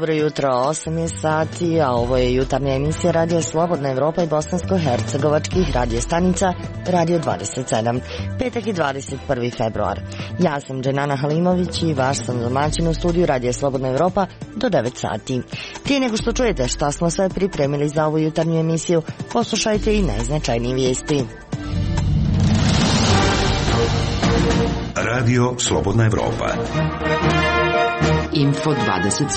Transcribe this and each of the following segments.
Dobro jutro, 8 je sati, a ovo je jutarnja emisija Radio Slobodna Evropa i bosansko-hercegovačkih radio stanica Radio 27. Petak je 21. februar. Ja sam Dženana Halimović i vaš sam domaćin u studiju Radio Slobodna Evropa do 9 sati. Prije nego što čujete šta smo sve pripremili za ovu jutarnju emisiju, poslušajte i najznačajnije vijesti. Radio Slobodna Evropa. Info 27.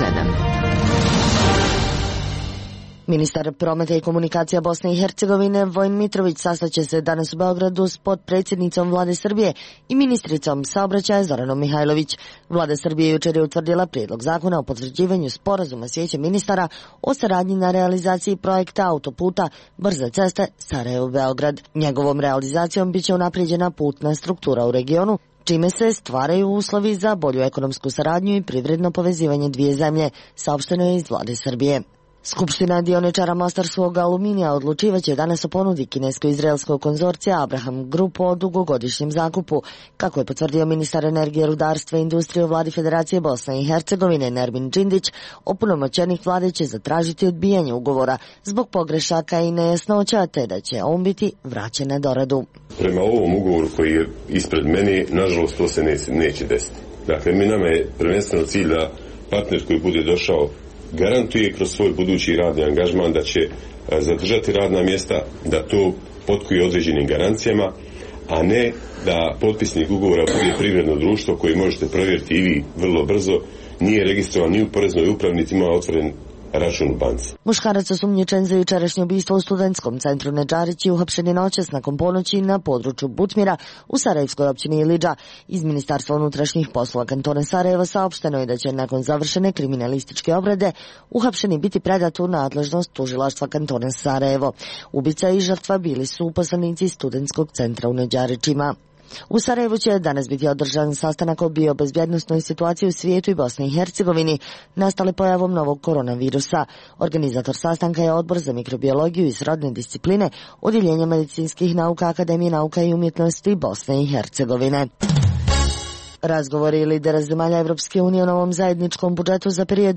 Ministar prometa i komunikacija Bosne i Hercegovine Vojin Mitrović sastaće se danas u Beogradu s potpredsjednicom Vlade Srbije i ministricom saobraćaja Zoranom Mihajlović. Vlada Srbije jučer je utvrdila prijedlog zakona o potvrđivanju sporazuma s Vijećem ministara o saradnji na realizaciji projekta autoputa brze ceste Sarajevo-Beograd. Njegovom realizacijom biće unaprijeđena putna struktura u regionu, čime se stvaraju uslovi za bolju ekonomsku saradnju i privredno povezivanje dvije zemlje, saopšteno je iz Vlade Srbije. Skupština dioničara Mostarskog aluminija odlučivaće danas o ponudi kinesko-izraelskog konzorcija Abraham Group o dugogodišnjem zakupu. Kako je potvrdio ministar energije, rudarstva i industrije u Vladi Federacije Bosne i Hercegovine Nermin Džindić, opunomoćenik vlade će zatražiti odbijanje ugovora zbog pogrešaka i nejasnoća, te da će on biti vraćen na doradu. Prema ovom ugovoru koji je ispred mene, nažalost to se neće desiti. Dakle, nama je prvenstveno cilj da partner koji bude došao garantuje kroz svoj budući radni angažman da će zadržati radna mjesta, da to potkuje određenim garancijama, a ne da potpisnik ugovora bude privredno društvo koje možete provjeriti i vi vrlo brzo, nije registrovan ni u poreznoj upravi, niti ima otvoren račun u banci. Muškarac osumnjičen za jučerašnje ubistvo u studentskom centru Nedžarić je uhapšen je noćas nakon ponoći na području Butmira u Sarajevskoj općini Ilidža. Iz Ministarstva unutrašnjih poslova kantona Sarajevo saopšteno je da će nakon završene kriminalističke obrade uhapšeni biti predat u nadležnost tužilaštva kantona Sarajevo. Ubica i žrtva bili su uposlenici studentskog centra u Nedžarićima. U Sarajevu će danas biti održan sastanak o biobezbjednosnoj situaciji u svijetu i Bosni i Hercegovini, nastale pojavom novog koronavirusa. Organizator sastanka je Odbor za mikrobiologiju i srodne discipline Odjeljenja medicinskih nauka Akademije nauka i umjetnosti Bosne i Hercegovine. Razgovori lidera zemalja Evropske unije o novom zajedničkom budžetu za period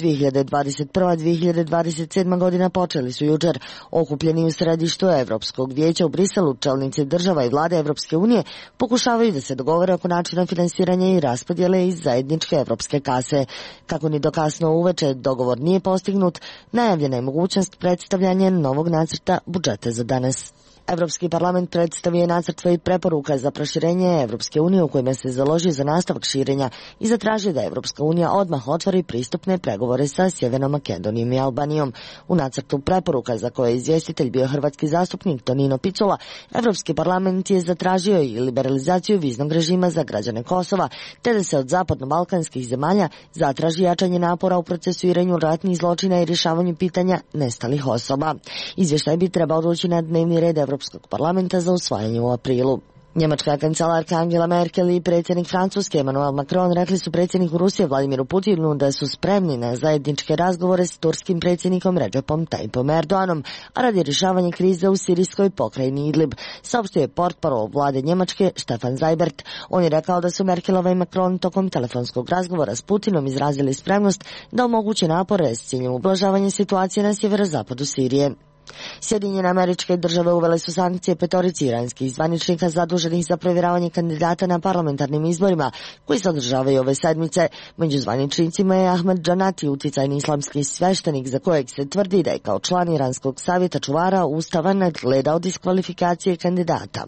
2021-2027 godina počeli su jučer. Okupljeni u središtu Evropskog vijeća u Briselu, čelnici država i vlade Evropske unije pokušavaju da se dogovore oko načina finansiranja i raspodjele iz zajedničke evropske kase. Kako ni do kasno uveče dogovor nije postignut, najavljena je mogućnost predstavljanja novog nacrta budžeta za danas. Evropski parlament predstavio je nacrt svojih preporuka za proširenje Evropske unije u kojima se založio za nastavak širenja i zatražio da Evropska unija odmah otvori pristupne pregovore sa Sjevernom Makedonijom i Albanijom. U nacrtu preporuka za koje je izvjestitelj bio hrvatski zastupnik Tonino Picula, Evropski parlament je zatražio i liberalizaciju viznog režima za građane Kosova, te da se od zapadno-balkanskih zemalja zatraži jačanje napora u procesuiranju ratnih zločina i rješavanju pitanja nestalih osoba. Izvještaj bi trebao doći na dnevni red Evropskog parlamenta za usvajanje u aprilu. Njemačka kancelarka Angela Merkel i predsjednik Francuske Emmanuel Macron rekli su predsjedniku Rusije Vladimiru Putinu da su spremni na zajedničke razgovore s turskim predsjednikom Recepom Tayyipom Erdoganom, a radi rješavanja krize u sirijskoj pokrajini Idlib, saopštio je portparol vlade Njemačke Stefan Seibert. On je rekao da su Merkelova i Macron tokom telefonskog razgovora s Putinom izrazili spremnost da omoguće napore s ciljem ublažavanja situacije na sjeverozapadu Sirije. Sjedinjene Američke Države uvele su sankcije petorici iranskih zvaničnika zaduženih za provjeravanje kandidata na parlamentarnim izborima koji se održavaju ove sedmice. Među zvaničnicima je Ahmed Džanati, uticajni islamski sveštenik za kojeg se tvrdi da je kao član Iranskog savjeta čuvara ustava nadgledao diskvalifikacije kandidata.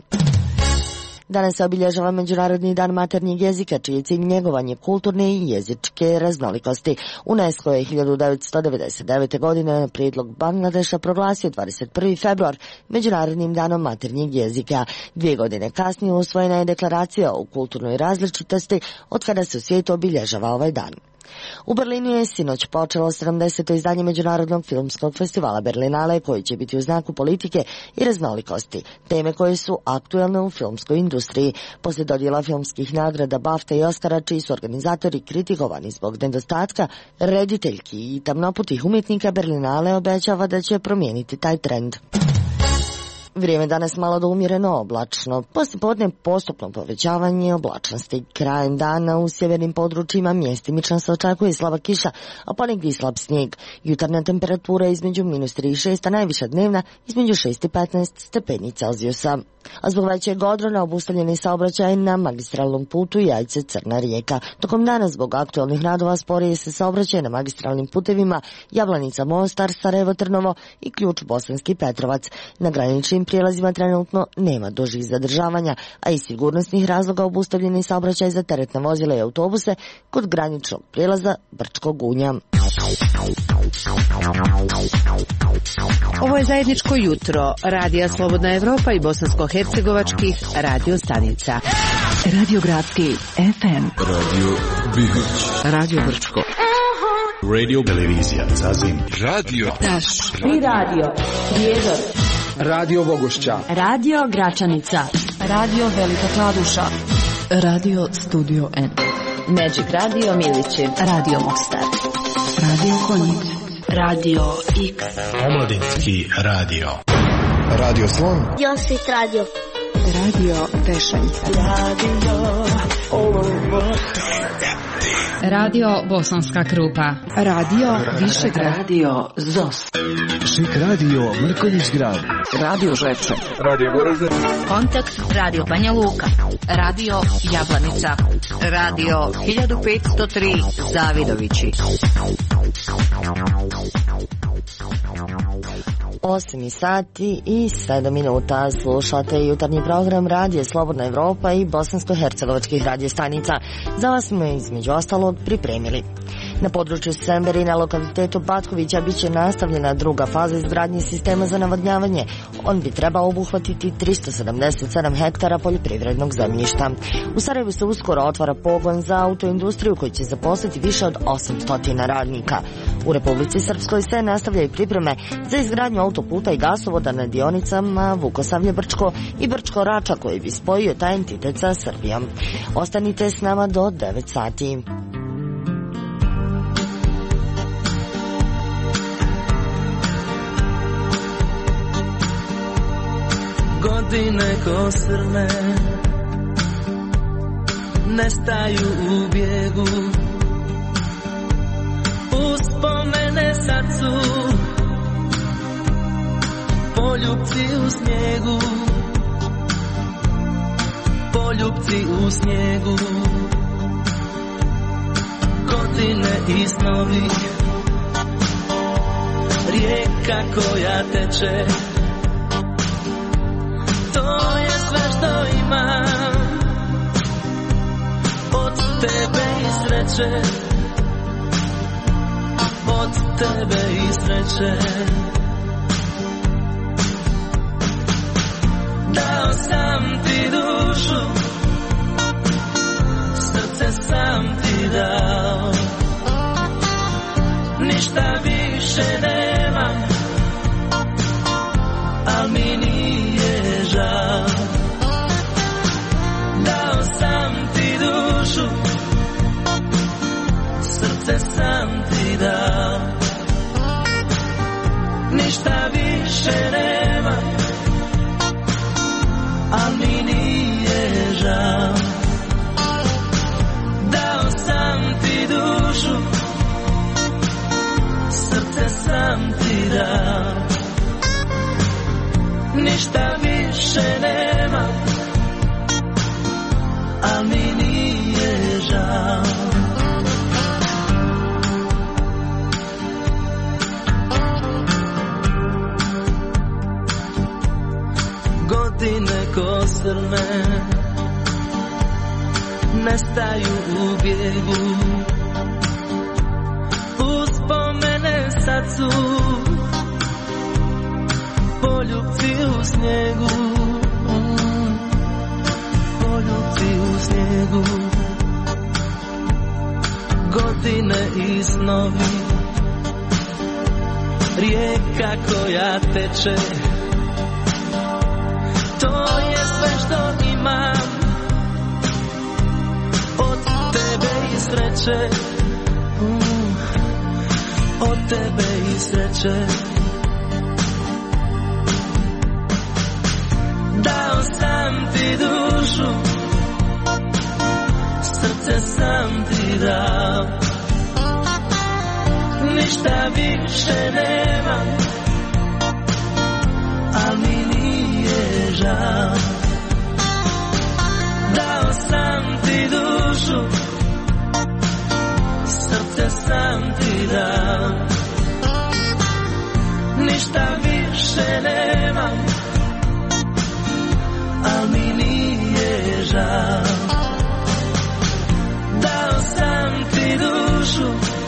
Danas se obilježava Međunarodni dan maternjeg jezika, čiji je cilj njegovanje kulturne i jezičke raznolikosti. UNESCO je 1999. godine na prijedlog Bangladeša proglasio 21. februar Međunarodnim danom maternjeg jezika. 2 godine kasnije usvojena je deklaracija o kulturnoj različitosti, od kada se u svijetu obilježava ovaj dan. U Berlinu je sinoć počelo 70. izdanje Međunarodnog filmskog festivala Berlinale, koji će biti u znaku politike i raznolikosti, teme koje su aktuelne u filmskoj industriji. Poslije dodjela filmskih nagrada BAFTA i Oscara, čiji su organizatori kritikovani zbog nedostatka rediteljki i tamnoputih umjetnika, Berlinale obećava da će promijeniti taj trend. Vrijeme danas malo do umjereno oblačno. Poslijepodne postupno povećavanje oblačnosti. Krajem dana u sjevernim područjima mjestimično se očekuje slaba kiša, a ponegdje i slab snijeg. Jutarnja temperatura između -3 i 6, a najviša dnevna između 6 i 15 stepeni Celzijusa. A zbog većeg odrona obustavljeni saobraćaj na magistralnom putu Jajce-Crna Rijeka. Tokom dana zbog aktualnih radova sporije se saobraćaj na magistralnim putevima Jablanica-Mostar, Sarajevo-Trnovo i Ključ Bosanski Petrovac. Na graničnim prijelazima trenutno nema dužih zadržavanja, a iz sigurnosnih razloga obustavljeni saobraćaj za teretna vozila i autobuse kod graničnog prijelaza Brčko Gunja. Ovo je zajedničko jutro Radija Slobodna Evropa i bosansko-hercegovačkih radio stanica. Radio Gradski FM, Radio Bihoć, Radio Brčko, Radio Televizija Zazim, Radio Taš i Radio Prijedor, Radio Bogošća, Radio Gračanica, Radio Velika Kladuša, Radio Studio N, Magic Radio Milići, Radio Mostar, Radio Konjic, Radio X, Omladinski radio, Radio Slon, Josit Radio, Radio Pešanica, Radio Bosanska Krupa, Radio Višegrad, Radio Zos, Šik radio Mrkonjić Grad, Radio Žepče, Radio Goražde, Kontakt Radio Banja Luka, Radio Jablanica, Radio 1503 Zavidovići. 8 sati i 7 minuta. Slušate jutarnji program Radije Slobodna Evropa i bosansko-hercegovačkih radiostanica. Za vas smo između ostalog pripremili. Na području Semberi i na lokalitetu Batkovića bit će nastavljena druga faza izgradnje sistema za navodnjavanje. On bi trebao obuhvatiti 377 hektara poljoprivrednog zemljišta. U Sarajevu se uskoro otvara pogon za autoindustriju koji će zaposliti više od 800 radnika. U Republici Srpskoj se nastavljaju pripreme za izgradnju autoputa i gasovoda na dionicama Vukosavlje-Brčko i Brčko-Rača koji bi spojio taj entitet sa Srbijom. Ostanite s nama do 9 sati. Godine ko srne nestaju u bijegu, uspomene sad su poljupci u snijegu, poljupci u snijegu. Godine i snovi, rijeka koja teče, to je sve što imam od tebe i sreće, od tebe i sreće. Dao sam ti dušu, srce sam ti dao, ništa više nemam, al mi nije žao. Dao sam ti dušu, srce sam ti dao, ništa više nemam, al mi nije žao. Dao sam ti dušu, srce sam ti dao, ništa više nema, al mi nije žao. Godine ko srne nestaju u bijegu, uspomene sad su poljupci u snijegu, poljupci u snijegu. Godine i snovi, rijeka koja teče, to je sve što imam od tebe i sreće, od tebe i sreće. sam ti dušu, srce sam ti dao, ništa više nemam, a mi nije žao. Dao sam ti dušu, srce sam ti dao, ništa više nemam, a mi nije žao. Dao sam ti dušu,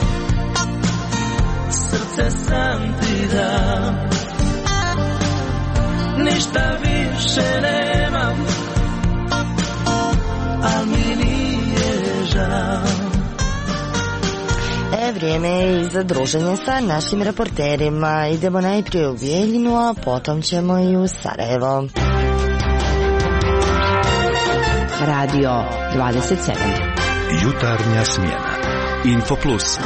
srce sam ti dao, ništa više nemam, a mi nije žao. Vrijeme je i za druženje sa našim reporterima. Idemo najprije u Bijeljinu, a potom ćemo i u Sarajevo. Radio 27. Jutarnja smjena. Info Plus.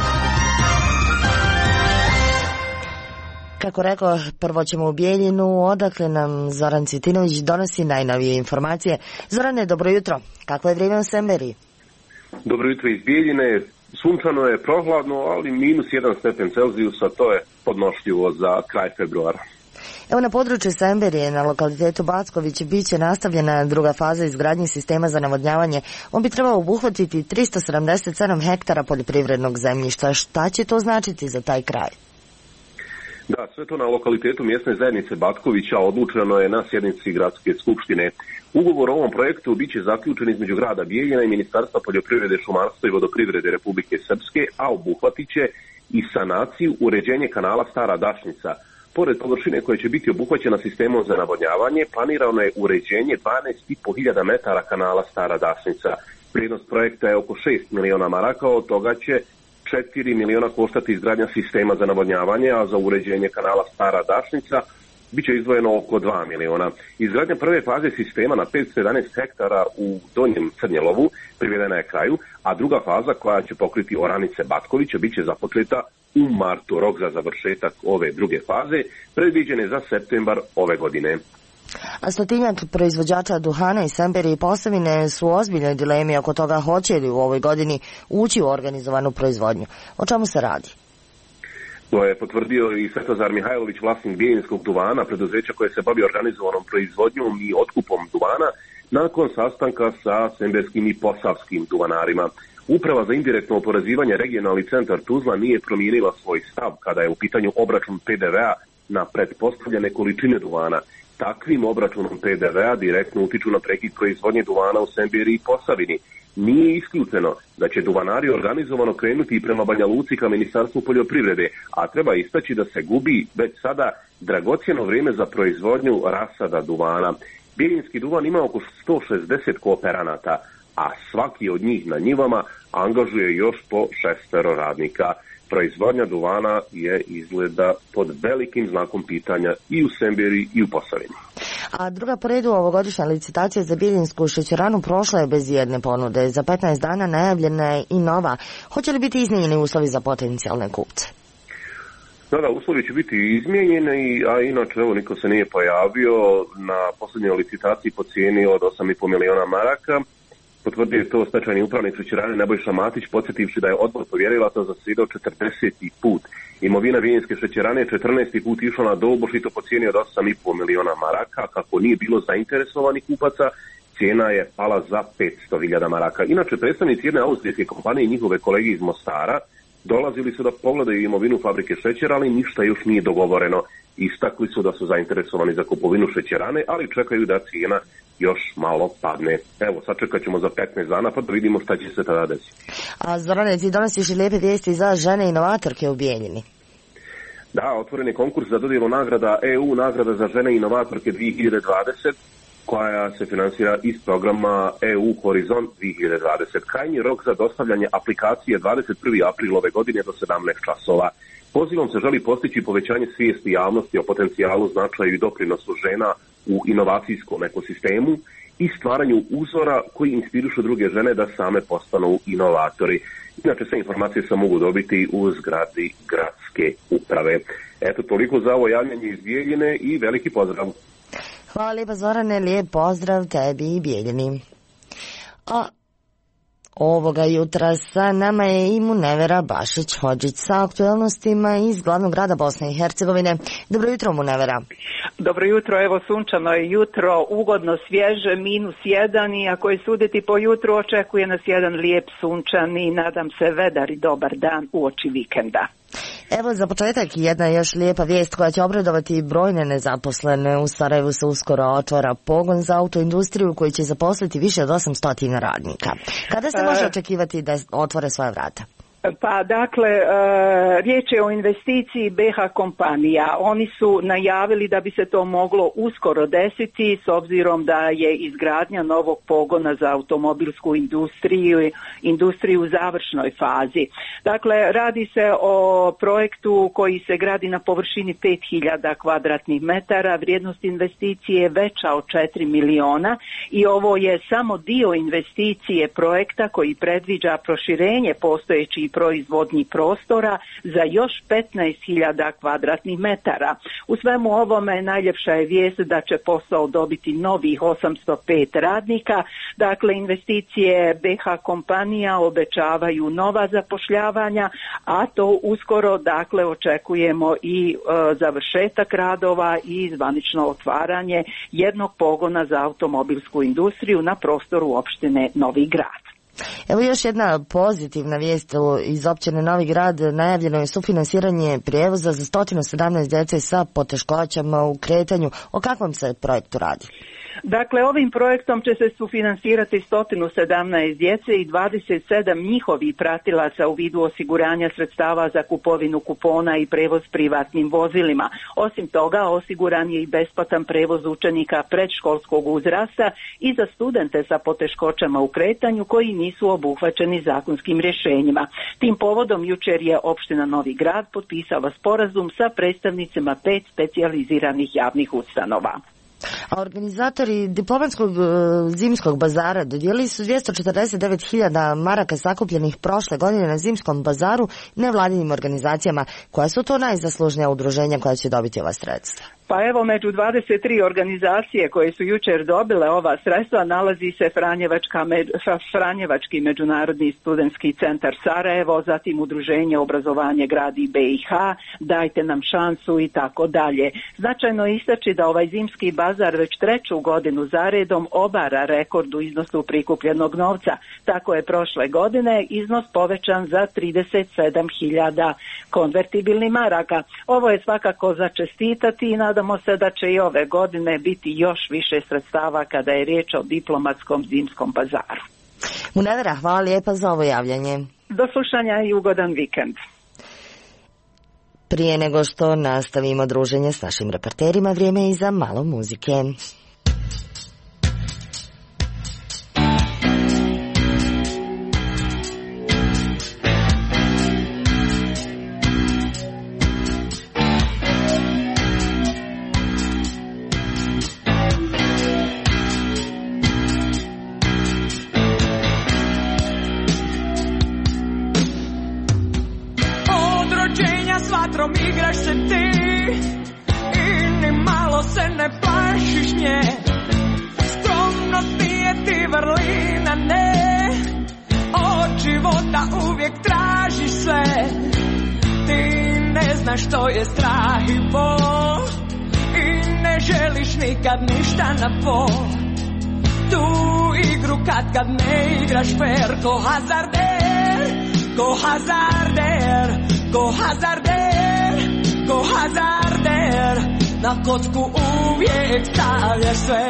Kako rekao, prvo ćemo u Bijeljinu, odakle nam Zoran Cvitinović donosi najnovije informacije. Zorane, dobro jutro. Kako je vrijeme u Semberiji? Dobro jutro iz Bijeljine. Sunčano je, prohladno, ali minus 1 stepen Celzijusa, to je podnošljivo za kraj februara. Evo, na području Semberije, na lokalitetu Backović, bit će nastavljena druga faza izgradnje sistema za navodnjavanje. On bi trebao obuhvatiti 377 hektara poljoprivrednog zemljišta. Šta će to značiti za taj kraj? Da, sve to na lokalitetu mjesne zajednice Batkovića odlučeno je na sjednici gradske skupštine. Ugovor o ovom projektu bit će zaključen između grada Bijeljina i Ministarstva poljoprivrede, šumarstva i vodoprivrede Republike Srpske, a obuhvatit će i sanaciju, uređenje kanala Stara Dašnica. Pored površine koje će biti obuhvaćena sistemom za navodnjavanje, planirano je uređenje 12.500 metara kanala Stara Dašnica. Vrijednost projekta je oko 6 miliona maraka, od toga će 4 miliona koštati izgradnja sistema za navodnjavanje, a za uređenje kanala Stara Dašnica bit će izdvojeno oko 2 miliona. Izgradnja prve faze sistema na 511 hektara u Donjem Crnjelovu privedena je kraju, a druga faza koja će pokriti oranice Batkovića bit će započeta u martu. Rok za završetak ove druge faze predviđen je za septembar ove godine. A stotinjak proizvođača duhana iz Semberije i Posavine su u ozbiljnoj dilemi oko toga hoće li u ovoj godini ući u organizovanu proizvodnju. O čemu se radi? To je potvrdio i Svetozar Mihajlović, vlasnik bijeljinskog duvana, preduzeća koje se bavi organizovanom proizvodnjom i otkupom duvana, nakon sastanka sa semberskim i posavskim duvanarima. Uprava za indirektno oporezivanje regionalni centar Tuzla nije promijenila svoj stav kada je u pitanju obračun PDV-a na pretpostavljene količine duvana. Takvim obračunom PDV-a direktno utiču na prekid proizvodnje duvana u Semberiji i Posavini. Nije isključeno da će duvanari organizovano krenuti i prema Banja Luci ka Ministarstvu poljoprivrede, a treba istaći da se gubi već sada dragocjeno vrijeme za proizvodnju rasada duvana. Bijeljinski duvan ima oko 160 kooperanata, a svaki od njih na njivama angažuje još po 6 radnika. Proizvodnja duvana je izgleda pod velikim znakom pitanja i u Semberiji i u Posavini. A druga po redu ovogodišnja licitacija za Biljinsku šećeranu prošla je bez jedne ponude. Za 15 dana najavljena je i nova. Hoće li biti izmijenjeni uslovi za potencijalne kupce? Da, uslovi će biti izmijenjeni, a inače evo niko se nije pojavio na posljednjoj licitaciji po cijeni od 8,5 miliona maraka. Potvrdio je to stečajni upravnik šećerane Nebojša Matić, podsjetivši da je odbor povjerilaca zasjedao 40. put. Imovina Bijeljinske šećerane je 14. put išla na Dolboš i to po cijeni od 8,5 miliona maraka. Kako nije bilo zainteresovanih kupaca, cijena je pala za 500.000 maraka. Inače, predstavnici jedne austrijske kompanije i njihove kolege iz Mostara dolazili su da pogledaju imovinu fabrike šećera, ali ništa još nije dogovoreno. Istakli su da su zainteresovani za kupovinu šećerane, ali čekaju da cijena još malo padne. Evo, sačekat ćemo za 15 dana pa da vidimo šta će se tada desiti. A Zorane, ti donosiš i lijepe vijesti za žene inovatorke u Bijeljini. Da, otvoren je konkurs za dodjelu nagrada EU, nagrada za žene inovatorke 2020, koja se finansira iz programa EU Horizont 2020. Krajnji rok za dostavljanje aplikacije 21. april ove godine do 17 časova. Pozivom se želi postići povećanje svijesti javnosti o potencijalu, značaju i doprinosu žena u inovacijskom ekosistemu i stvaranju uzora koji inspirišu druge žene da same postanu inovatori. Inače, sve informacije se mogu dobiti u zgradi gradske uprave. Eto, toliko za ovo javljanje iz Bijeljine i veliki pozdrav. Hvala lijepa Zorane, lijep pozdrav tebi i Bijeljini. A ovoga jutra sa nama je i Munevera Bašić-Hodžić sa aktualnostima iz glavnog grada Bosne i Hercegovine. Dobro jutro, Munevera. Dobro jutro, evo sunčano je jutro, ugodno svježe, -1 i ako je suditi po jutru očekuje nas jedan lijep sunčan i nadam se vedar i dobar dan uoči vikenda. Evo za početak jedna još lijepa vijest koja će obradovati brojne nezaposlene. U Sarajevu se uskoro otvara pogon za autoindustriju koji će zaposliti više od 800 radnika. Kada se može očekivati da otvore svoja vrata? Pa dakle, riječ je o investiciji BH kompanija. Oni su najavili da bi se to moglo uskoro desiti s obzirom da je izgradnja novog pogona za automobilsku industriju u završnoj fazi. Dakle, radi se o projektu koji se gradi na površini 5000 kvadratnih metara, vrijednost investicije je veća od 4 miliona i ovo je samo dio investicije projekta koji predviđa proširenje postojećih proizvodnih prostora za još 15.000 kvadratnih metara. U svemu ovome najljepša je vijest da će posao dobiti novih 805 radnika. Dakle, investicije BH kompanija obećavaju nova zapošljavanja, a to uskoro dakle očekujemo i završetak radova i zvanično otvaranje jednog pogona za automobilsku industriju na prostoru opštine Novi Grad. Evo još jedna pozitivna vijest iz općine Novi Grad. Najavljeno je sufinansiranje prijevoza za 117 djece sa poteškoćama u kretanju. O kakvom se projektu radi? Dakle, ovim projektom će se sufinansirati 117 djece i 27 njihovih pratilaca u vidu osiguranja sredstava za kupovinu kupona i prevoz privatnim vozilima. Osim toga, osiguran je i besplatan prevoz učenika predškolskog uzrasta i za studente sa poteškoćama u kretanju koji nisu obuhvaćeni zakonskim rješenjima. Tim povodom jučer je opština Novi Grad potpisala sporazum sa predstavnicima 5 specijaliziranih javnih ustanova. A organizatori diplomatskog zimskog bazara dodijelili su 249.000 maraka sakupljenih prošle godine na zimskom bazaru nevladinim organizacijama. Koja su to najzaslužnija udruženja koja će dobiti ova sredstva? Pa evo, među 23 organizacije koje su jučer dobile ova sredstva nalazi se Franjevački međunarodni studentski centar Sarajevo, zatim Udruženje obrazovanje gradi BiH, Dajte nam šansu i tako dalje. Značajno je istaći da ovaj zimski bazar već 3. godinu zaredom obara rekord u iznosu prikupljenog novca. Tako je prošle godine iznos povećan za 37.000 konvertibilnih maraka. Ovo je svakako za čestitati i nadamo se da će i ove godine biti još više sredstava kada je riječ o diplomatskom zimskom bazaru. Munevera, hvala lijepa za ovo javljanje. Do slušanja i ugodan vikend. Prije nego što nastavimo druženje s našim reporterima, vrijeme je i za malo muzike. Igraš se ti i ni malo se ne plašiš nje. Skromnost nije ti vrlina, ne. Od života uvijek tražiš sve. Ti ne znaš što je strah i bol i ne želiš nikad ništa na pol. Tu igru kad ne igraš fair, ko hazarder, ko hazarder, ko hazarder, ko hazarder, na kocku uvijek stavljaš sve.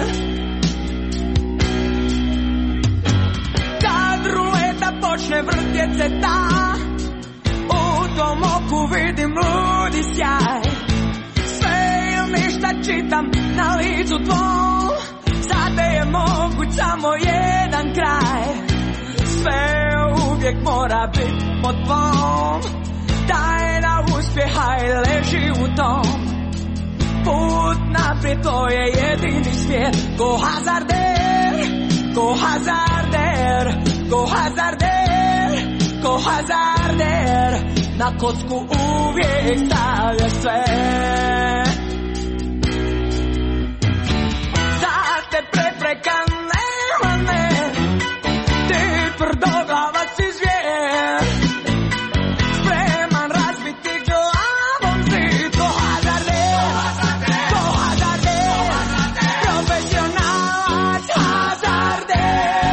Kad ruleta počne vrtjet se ta, u tom oku vidim ludi sjaj. Sve ili ništa čitam na licu tvom, sada je moguć samo jedan kraj. Sve uvijek mora biti po tvom, tajna uspjeha i leži u tom. Put naprijed to je jedini smjer. Ko hazarder, ko hazarder, ko hazarder, ko hazarder, na kocku uvijek stavljaš sve. čoveka nema, ne. Ti tvrdoglava si zvijer, spreman razbiti glavom zid. To hazarde, profesionalac hazarde.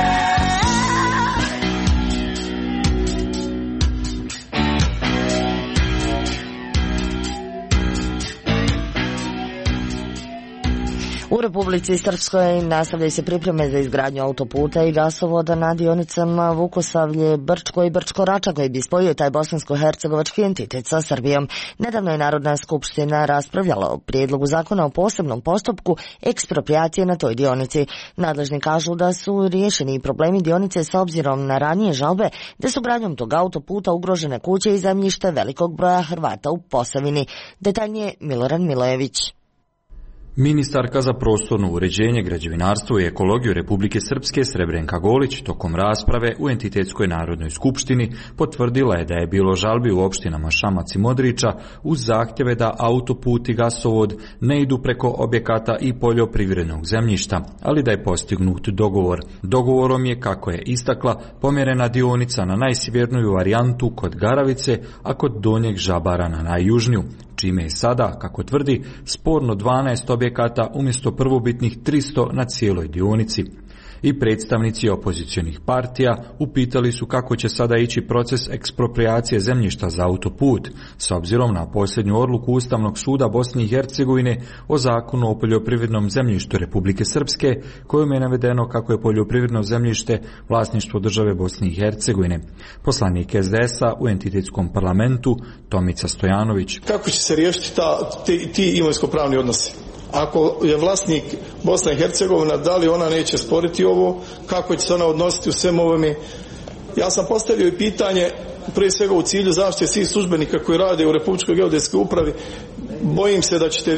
U Republici Srpskoj nastavljaju se pripreme za izgradnju autoputa i gasovoda na dionicama Vukosavlje-Brčko i Brčko-Rača koji bi spojio taj bosansko-hercegovački entitet sa Srbijom. Nedavno je Narodna skupština raspravljala o prijedlogu zakona o posebnom postupku eksproprijacije na toj dionici. Nadležni kažu da su riješeni i problemi dionice s obzirom na ranije žalbe da su gradnjom tog autoputa ugrožene kuće i zemljište velikog broja Hrvata u Posavini. Detaljnije Miloran Milojević. Ministarka za prostorno uređenje, građevinarstvo i ekologiju Republike Srpske Srebrenka Golić tokom rasprave u Entitetskoj narodnoj skupštini potvrdila je da je bilo žalbi u opštinama Šamac i Modriča uz zahtjeve da autoput i gasovod ne idu preko objekata i poljoprivrednog zemljišta, ali da je postignut dogovor. Dogovorom je, kako je istakla, pomjerena dionica na najsjeverniju varijantu kod Garavice, a kod Donjeg Žabara na najjužniju, čime je sada, kako tvrdi, sporno 12 objekata umjesto prvobitnih 300 na cijeloj dionici. I predstavnici opozicionih partija upitali su kako će sada ići proces eksproprijacije zemljišta za autoput, s obzirom na posljednju odluku Ustavnog suda Bosne i Hercegovine o zakonu o poljoprivrednom zemljištu Republike Srpske, kojom je navedeno kako je poljoprivredno zemljište vlasništvo države Bosne i Hercegovine. Poslanik SDS-a u entitetskom parlamentu Tomica Stojanović. Kako će se riješiti ti imovinsko-pravni odnosi? Ako je vlasnik Bosna i Hercegovina, da li ona neće sporiti ovo, kako će se ona odnositi u svem ovome? Ja sam postavio i pitanje, prije svega u cilju zaštite svih službenika koji rade u Republičkoj geodetskoj upravi. Bojim se da ćete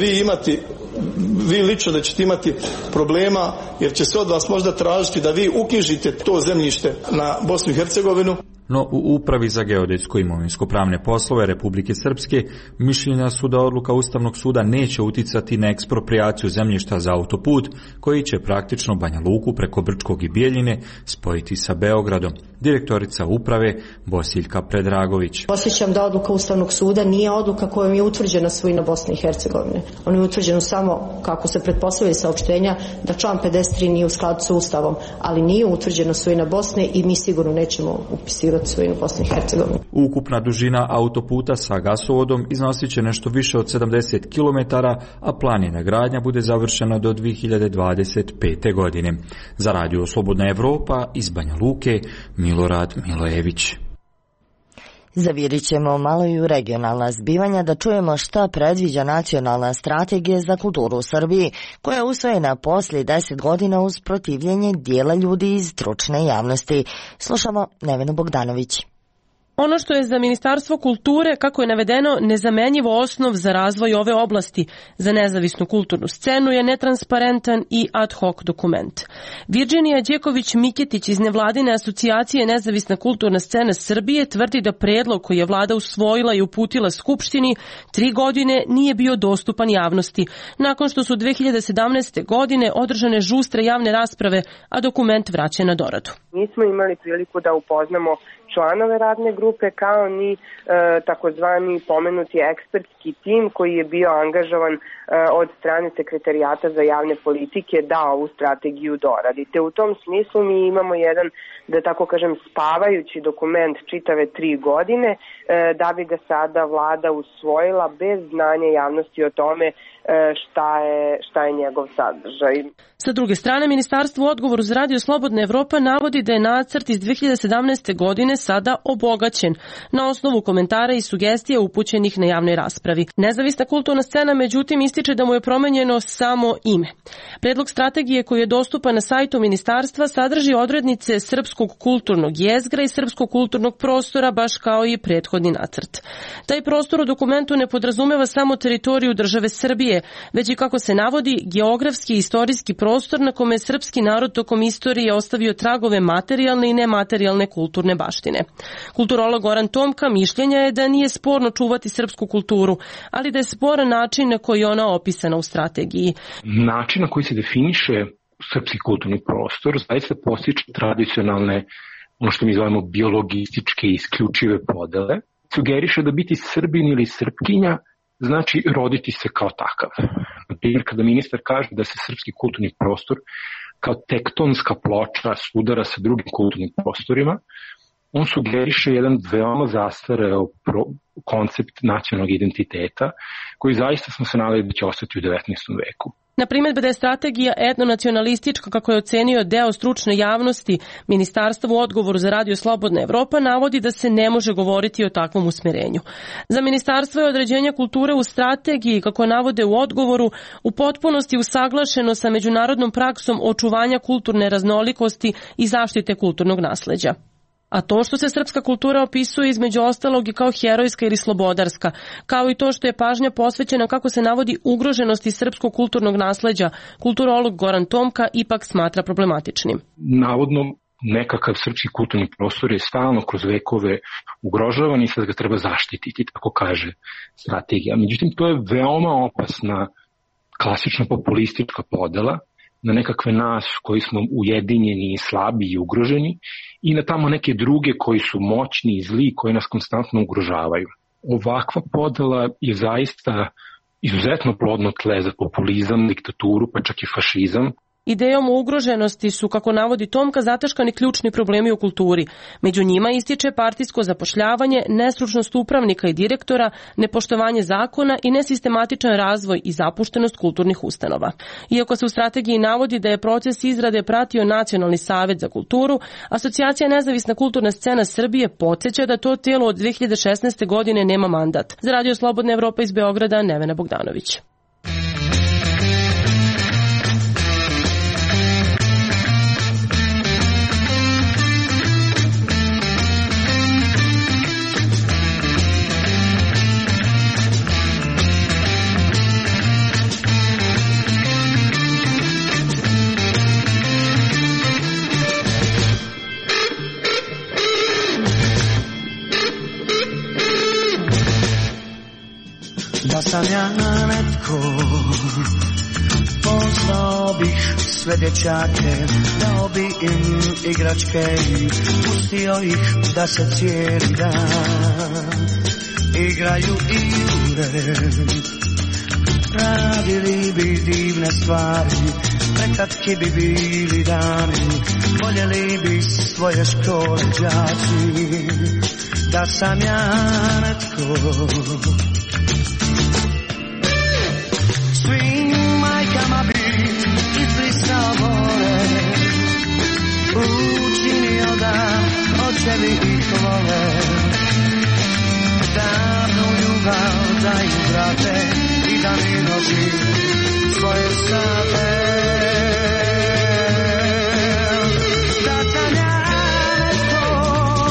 vi lično da ćete imati problema, jer će se od vas možda tražiti da vi uknjižite to zemljište na Bosnu i Hercegovinu. No u Upravi za geodetsko imovinsko-pravne poslove Republike Srpske mišljenja su da odluka Ustavnog suda neće uticati na eksproprijaciju zemljišta za autoput koji će praktično Banja Luku preko Brčkog i Bijeljine spojiti sa Beogradom. Direktorica uprave Bosiljka Predragović. Osjećam da odluka Ustavnog suda nije odluka kojom je utvrđena svojina Bosne i Hercegovine. On je utvrđeno samo, kako se pretpostavlja saopštenja, da član 53 nije u skladu sa Ustavom, ali nije utvrđena svojina Bosne i mi sigurno nećemo upisivati svojinu Bosne i Hercegovine. Ukupna dužina autoputa sa gasovodom iznosit će nešto više od 70 km, a planina gradnja bude završena do 2025. godine. Za Radio Slobodna Evropa iz Banja Luke, Milorad Milojević. Zavirit ćemo malo i u regionalna zbivanja da čujemo šta predviđa nacionalna strategija za kulturu u Srbiji, koja je usvojena poslije 10 godina uz protivljenje dijela ljudi iz stručne javnosti. Slušamo Nevenu Bogdanović. Ono što je za Ministarstvo kulture, kako je navedeno, nezamenjivo osnov za razvoj ove oblasti za nezavisnu kulturnu scenu je netransparentan i ad hoc dokument. Virginija Đeković-Miketić iz nevladine asocijacije Nezavisna kulturna scena Srbije tvrdi da predlog koji je vlada usvojila i uputila Skupštini 3 godine nije bio dostupan javnosti, nakon što su 2017. godine održane žustre javne rasprave, a dokument vraćen na doradu. Nismo imali priliku da upoznamo članove radne grupe kao ni takozvani pomenuti ekspertski tim koji je bio angažovan od strane Sekretarijata za javne politike da ovu strategiju doradi. Te u tom smislu mi imamo jedan, da tako kažem, spavajući dokument čitave 3 godine da bi ga sada vlada usvojila bez znanja javnosti o tome šta je njegov sadržaj. Sa druge strane, Ministarstvo u odgovoru za Radio Slobodna Evropa navodi da je nacrt iz 2017. godine sada obogaćen na osnovu komentara i sugestija upućenih na javnoj raspravi. Nezavisna kulturna scena, međutim, ističe da mu je promenjeno samo ime. Predlog strategije koji je dostupan na sajtu ministarstva sadrži odrednice srpskog kulturnog jezgra i srpskog kulturnog prostora, baš kao i prethodni nacrt. Taj prostor u dokumentu ne podrazumeva samo teritoriju države Srbije, već i, kako se navodi, geografski i istorijski prostor na kome je srpski narod tokom istorije ostavio tragove materijalne i nematerijalne kulturne baštine. Kulturolog Goran Tomka mišljenja je da nije sporno čuvati srpsku kulturu, ali da je sporan način na koji je ona opisana u strategiji. Način na koji se definiše srpski kulturni prostor zaista postiče tradicionalne, ono što mi zovemo biologističke isključive podele, sugeriše da biti Srbin ili Srpkinja znači roditi se kao takav. Na primjer, kada ministar kaže da se srpski kulturni prostor kao tektonska ploča sudara sa drugim kulturnim prostorima, on sugeriše jedan veoma zastareo koncept nacionalnog identiteta koji zaista smo se nadali da će ostati u 19. veku. Na primjer, da je strategija etnonacionalistička, kako je ocenio deo stručne javnosti, ministarstvo u odgovoru za Radio Slobodna Evropa navodi da se ne može govoriti o takvom usmerenju. Za ministarstvo je određenje kulture u strategiji, kako navode u odgovoru, u potpunosti usaglašeno sa međunarodnom praksom očuvanja kulturne raznolikosti i zaštite kulturnog nasleđa. A to što se srpska kultura opisuje između ostalog i kao herojska ili slobodarska, kao i to što je pažnja posvećena, kako se navodi, ugroženosti srpskog kulturnog nasleđa, kulturolog Goran Tomka ipak smatra problematičnim. Navodno, nekakav srpski kulturni prostor je stalno kroz vekove ugrožavan i sad ga treba zaštititi, tako kaže strategija. Međutim, to je veoma opasna klasična populistička podela na nekakve nas koji smo ujedinjeni i slabi i ugroženi i na tamo neke druge koji su moćni i zli koji nas konstantno ugrožavaju. Ovakva podela je zaista izuzetno plodno tle za populizam, diktaturu, pa čak i fašizam. Idejom o ugroženosti su, kako navodi Tomka, zataškani ključni problemi u kulturi. Među njima ističe partijsko zapošljavanje, nestručnost upravnika i direktora, nepoštovanje zakona i nesistematičan razvoj i zapuštenost kulturnih ustanova. Iako se u strategiji navodi da je proces izrade pratio Nacionalni savet za kulturu, Asocijacija Nezavisna kulturna scena Srbije podsjeća da to tijelo od 2016. godine nema mandat. Za Radio Slobodna Evropa iz Beograda, Nevena Bogdanović. Da sam ja netko, poznao bih sve dječake, dao bi im igračke, pustio ih da se cijeli dan igraju igre, radili bi divne stvari, prekratki bi bili dani, voljeli bi svoje škole đaci. Da sam ja netko, svim majkama bi izlistao more, učinio da očevi ih vole, davnu ljubav da im vrate i da mi nosi svoje sate. Da sam ja netko,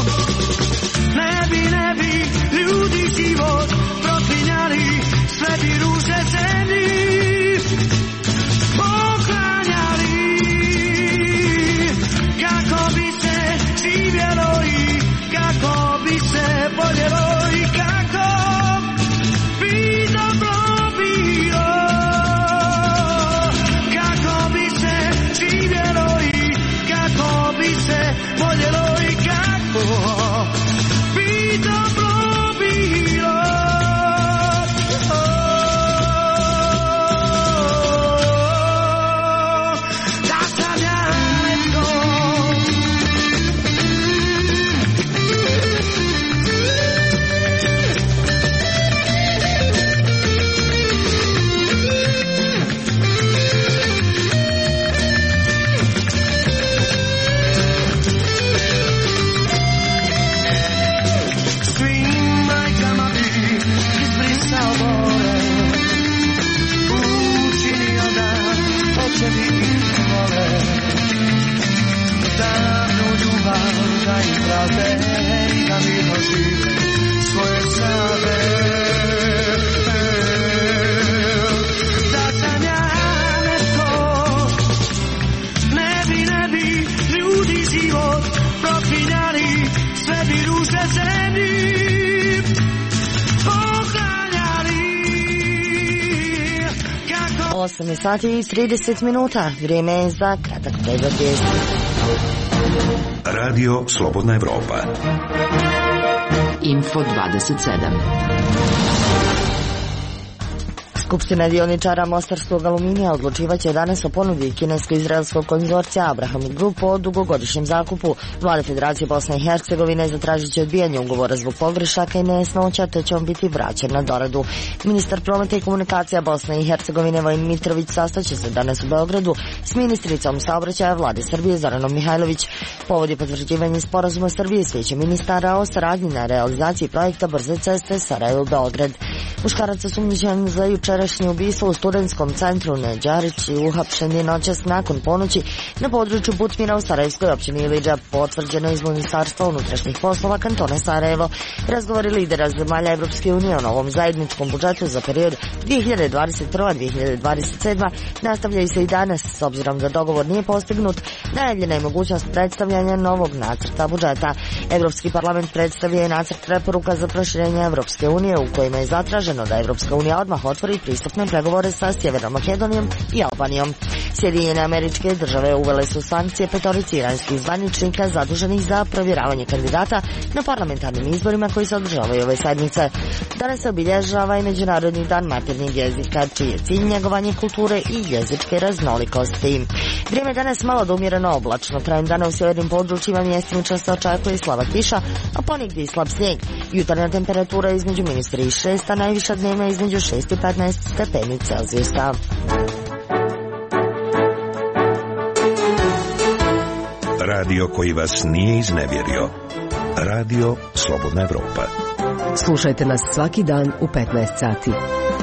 ne bi ljudi život proklinjali, sve bi ruže zemlji poklanjali, kako bi se živjelo i kako bi se voljelo i kako bi dobro bilo, 8 sati i 30 minuta. Vrijeme je za kratak pregled vijesti. Radio Slobodna Evropa. Info 27. Skupština dioničara Mostarskog aluminija odlučivaće danas o ponudi kinesko-izraelskog konzorcija Abraham Group o dugogodišnjem zakupu. Vlada Federacije Bosne i Hercegovine zatražit će odbijanje ugovora zbog pogrešaka i nejasnoća, te će on biti vraćen na doradu. Ministar prometa i komunikacija Bosne i Hercegovine Vojin Mitrović sastaće se danas u Beogradu s ministricom saobraćaja Vlade Srbije Zoranom Mihajlović. Povod je potvrđivanje sporazuma Srbije s Vijećem ministara o saradnji na realizaciji projekta brze ceste Sarajevo-Beograd. Muškarac osumnjičen za jučerašnje ubistvo u studentskom centru Neđarić i uhapšen je noćas nakon ponoći na području Butmira u Sarajevskoj općini Ilidža, potvrđeno iz Ministarstva unutrašnjih poslova kantona Sarajevo. Razgovori lidera zemalja Evropske unije o novom zajedničkom budžetu za period 2021-2027 nastavljaju se i danas. S obzirom da dogovor nije postignut, najavljena je mogućnost predstavljanja novog nacrta budžeta. Evropski parlament predstavio je nacrt preporuka za proširenje Evropske unije u kojima je zatraženo da Evropska unija odmah otvori pristupne pregovore sa Sjevernom Makedonijom i Albanijom. Sjedinjene Američke Države uvele su sankcije petorici iranskih zvaničnika zaduženih za provjeravanje kandidata na parlamentarnim izborima koji se održavaju ove sedmice. Danas se obilježava i Međunarodni dan maternjeg jezika, čiji je cilj njegovanje kulture i jezičke raznolikosti. Vrijeme danas malo do umjereno oblačno. Krajem dana u sjevernim područjima mjestimično se očekuje slaba kiša, a ponegdje i slab snijeg. Jutarnja temperatura je između -3 i 6, a najviša dnevna između 6 i 15 stepeni Celzijusa. Radio koji vas nije iznevjerio. Radio Slobodna Evropa. Slušajte nas svaki dan u 15 sati.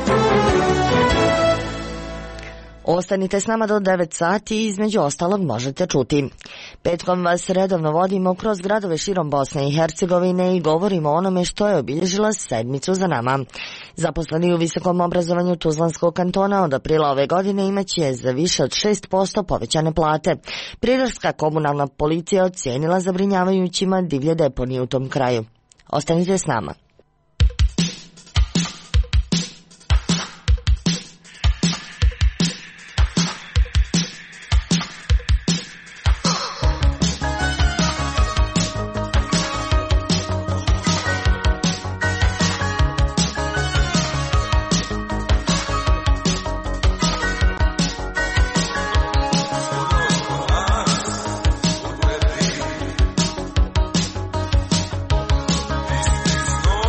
Ostanite s nama do 9 sati i između ostalog možete čuti. Petkom vas redovno vodimo kroz gradove širom Bosne i Hercegovine i govorimo o onome što je obilježila sedmicu za nama. Zaposleni u visokom obrazovanju Tuzlanskog kantona od aprila ove godine imaće za više od 6% povećane plate. Prirodska komunalna policija ocijenila zabrinjavajućima divlje deponije u tom kraju. Ostanite s nama. No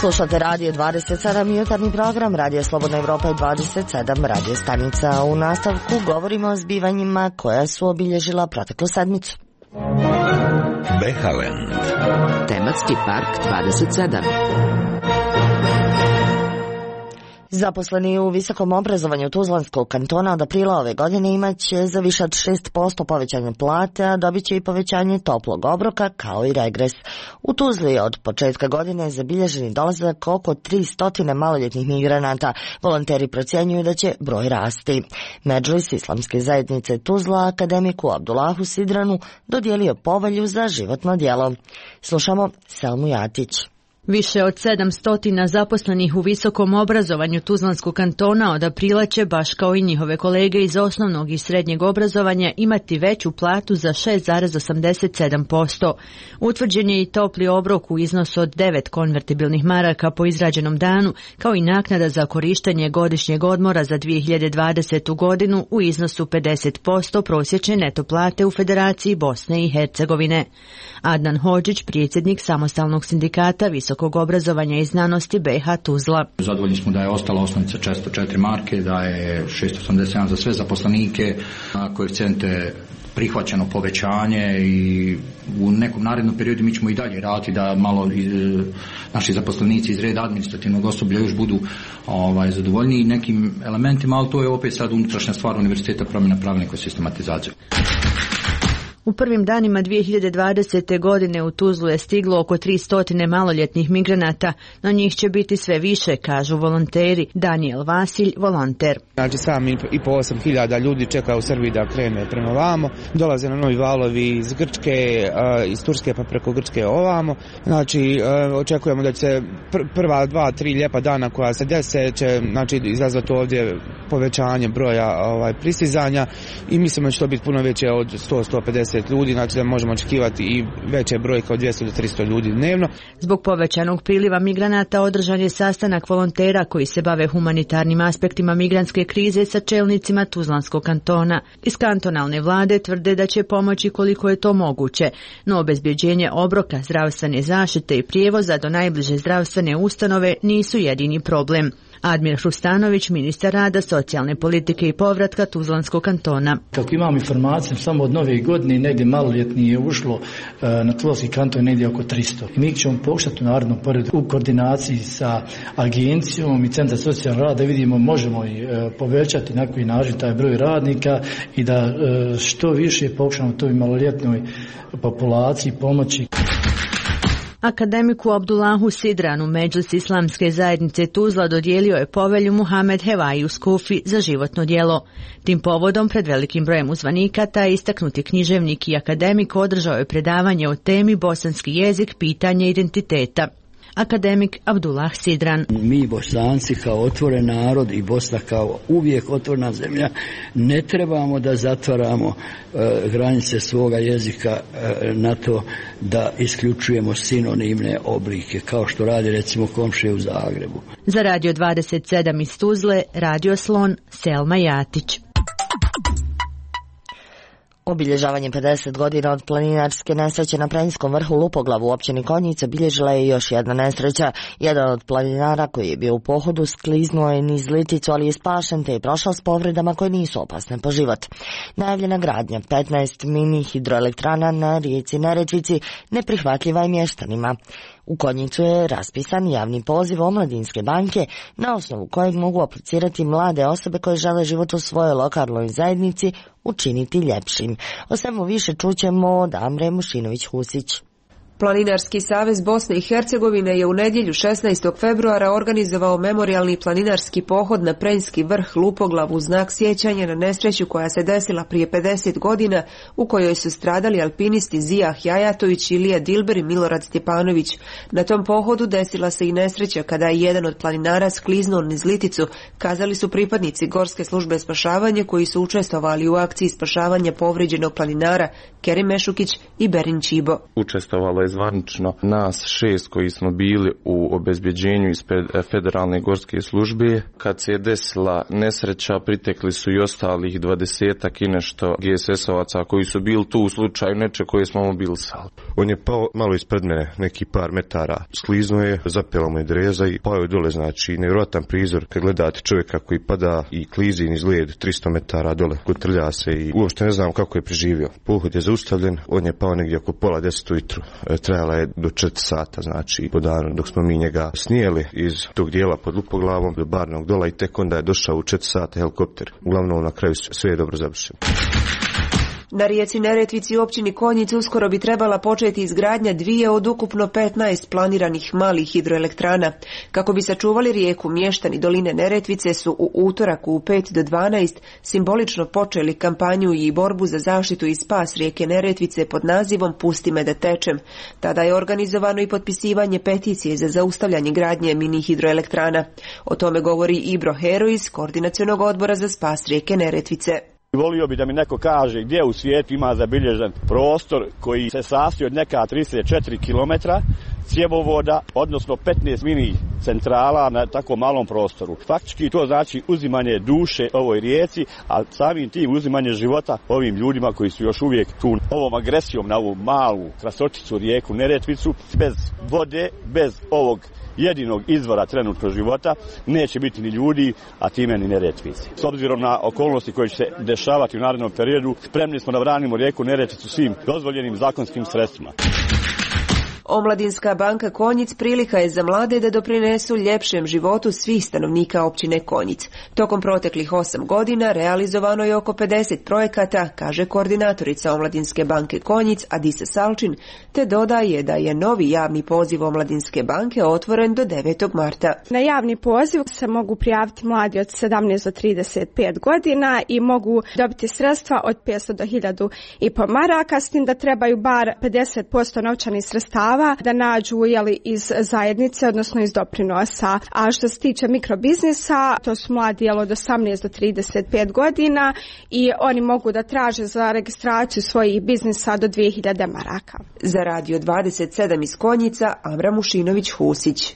Slušate Radio 27, jutarnji program Radio Slobodna Evropa i 27 radio stanica. U nastavku govorimo o zbivanjima koja su obilježila proteklu sedmicu. Behaland. Tematski park 27. Zaposleni u visokom obrazovanju Tuzlanskog kantona od aprila ove godine imaće za više od 6% povećanje plate, a dobit će i povećanje toplog obroka kao i regres. U Tuzli od početka godine je zabilježeni dolazak oko 300 maloljetnih migranata. Volonteri procjenjuju da će broj rasti. Medžlis Islamske zajednice Tuzla akademiku Abdullahu Sidranu dodijelio povelju za životno djelo. Slušamo Selmu Jatić. Više od 700 zaposlenih u visokom obrazovanju Tuzlanskog kantona od aprila će, baš kao i njihove kolege iz osnovnog i srednjeg obrazovanja, imati veću platu za 6,87%. Utvrđen je i topli obrok u iznosu od 9 konvertibilnih maraka po izrađenom danu, kao i naknada za korištenje godišnjeg odmora za 2020. godinu u iznosu 50% prosječne neto plate u Federaciji Bosne i Hercegovine. Adnan Hodžić, predsjednik samostalnog sindikata visokog obrazovanja i znanosti BiH Tuzla. Zadovoljni smo da je ostala osnovica 404 marke, da je 687 za sve zaposlenike, koeficijente prihvaćeno povećanje i u nekom narednom periodu mi ćemo i dalje raditi da malo naši zaposlenici iz reda administrativnog osoblja još budu zadovoljniji nekim elementima, ali to je opet sad unutrašnja stvar univerziteta, promjena pravilnika o sistematizaciju. U prvim danima 2020. godine u Tuzlu je stiglo oko 300 maloljetnih migranata, no njih će biti sve više, kažu volonteri. Daniel Vasilj, volonter. Znači 7.500 ljudi čeka u Srbiji da krene prema ovamo. Dolaze na novi valovi iz Grčke, iz Turske pa preko Grčke ovamo. Znači očekujemo da će se prva 2-3 lijepa dana koja se dese će izazvati ovdje povećanje broja pristizanja i mislimo da će to biti puno veće od 100-150 ljudi, znači da možemo očekivati i veće brojke od 200 do 300 ljudi dnevno. Zbog povećanog priliva migranata održan je sastanak volontera koji se bave humanitarnim aspektima migrantske krize sa čelnicima Tuzlanskog kantona. Iz kantonalne vlade tvrde da će pomoći koliko je to moguće, no obezbjeđenje obroka, zdravstvene zaštite i prijevoza do najbliže zdravstvene ustanove nisu jedini problem. Admir Hrustanović, ministar rada, socijalne politike i povratka Tuzlanskog kantona. Kako imam informaciju, samo od nove godine negdje maloljetni je ušlo na Tuzlanski kanton negdje oko 300. I mi ćemo pokušati u narednom periodu u koordinaciji sa agencijom i Centar socijalnog rada da vidimo možemo i povećati na koji način taj broj radnika i da što više pokušamo toj maloljetnoj populaciji pomoći. Akademiku Abdullahu Sidranu Medžlis Islamske zajednice Tuzla dodijelio je povelju Muhamed Hevaji Uskufi za životno djelo. Tim povodom pred velikim brojem uzvanika taj istaknuti književnik i akademik održao je predavanje o temi bosanski jezik, pitanje identiteta. Akademik Abdullah Sidran. Mi Bosanci kao otvoren narod i Bosna kao uvijek otvorena zemlja ne trebamo da zatvaramo granice svoga jezika na to da isključujemo sinonimne oblike kao što radi recimo komšije u Zagrebu. Za Radio 27 iz Tuzle, Radio Slon, Selma Jatić. Obilježavanje 50 godina od planinarske nesreće na Prenjskom vrhu Lupoglavu u općini Konjice obilježila je još jedna nesreća. Jedan od planinara koji je bio u pohodu skliznuo je niz liticu, ali je spašen te je prošao s povredama koje nisu opasne po život. Najavljena gradnja 15 mini hidroelektrana na rijeci Neretvici neprihvatljiva je mještanima. U Konjicu je raspisan javni poziv Omladinske banke na osnovu kojeg mogu aplicirati mlade osobe koje žele život u svojoj lokalnoj zajednici učiniti ljepšim. O svemu više čućemo od Amre Mušinović-Husić. Planinarski savez Bosne i Hercegovine je u nedjelju 16. februara organizovao memorijalni planinarski pohod na Prenjski vrh Lupoglavu u znak sjećanja na nesreću koja se desila prije 50 godina u kojoj su stradali alpinisti Zijah Jajatović, Ilija Dilber i Milorad Stjepanović. Na tom pohodu desila se i nesreća kada je jedan od planinara skliznuo niz liticu, kazali su pripadnici Gorske službe spašavanja koji su učestvovali u akciji spašavanja povrijeđenog planinara Kerim Mešukić i Berin Čibo. Učestvovalo je zvanično nas 6 koji smo bili u obezbjeđenju ispred Federalne gorske službe. Kad se je desila nesreća, pritekli su i ostalih 20-ak i nešto GSS-ovaca koji su bili tu u slučaju neče koje smo mobilisali. On je pao malo ispred mene, neki par metara. Skliznuo je, zapela mu je dreza i pao je dole, znači nevjerojatan prizor kad gledate čovjeka koji pada i klizi niz led 300 metara dole, kotrlja se i uopšte ne znam kako je preživio. Pohod je zaustavljen, on je pao negdje oko pola 10 ujutru. Trajala je do 4 sata, znači po danu, dok smo mi njega snijeli iz tog dijela pod Lupoglavom do Barnog dola i tek onda je došao u 4 sata helikopter. Uglavnom na kraju sve je dobro završeno. Na rijeci Neretvici u općini Konjic uskoro bi trebala početi izgradnja 2 od ukupno 15 planiranih malih hidroelektrana. Kako bi sačuvali rijeku, mještani doline Neretvice su u utorak u 5 do 12 simbolično počeli kampanju i borbu za zaštitu i spas rijeke Neretvice pod nazivom Pusti me da tečem. Tada je organizovano i potpisivanje peticije za zaustavljanje gradnje mini hidroelektrana. O tome govori Ibro Hero iz Koordinacionog odbora za spas rijeke Neretvice. Volio bi da mi neko kaže gdje u svijetu ima zabilježen prostor koji se sastoji od neka 34 km cjevovoda, odnosno 15 mini centrala na tako malom prostoru. Faktički to znači uzimanje duše ovoj rijeci, a samim tim uzimanje života ovim ljudima koji su još uvijek tu ovom agresijom na ovu malu krasočicu rijeku Neretvicu. Bez vode, bez ovog jedinog izvora trenutno života neće biti ni ljudi, a time ni Neretvici. S obzirom na okolnosti koje će se dešavati u narednom periodu, spremni smo da branimo rijeku Neretvicu svim dozvoljenim zakonskim sredstvima. Omladinska banka Konjic prilika je za mlade da doprinesu ljepšem životu svih stanovnika općine Konjic. Tokom proteklih 8 godina realizovano je oko 50 projekata, kaže koordinatorica Omladinske banke Konjic Adisa Salčin, te dodaje da je novi javni poziv Omladinske banke otvoren do 9. marta. Na javni poziv se mogu prijaviti mladi od 17 do 35 godina i mogu dobiti sredstva od 500 do 1000,5 maraka, s tim da trebaju bar 50% novčanih sredstava da nađu iz zajednice, odnosno iz doprinosa. A što se tiče mikrobiznisa, to su mladi od 18 do 35 godina i oni mogu da traže za registraciju svojih biznisa do 2000 maraka. Za Radio 27 iz Konjica, Amra Mušinović-Husić.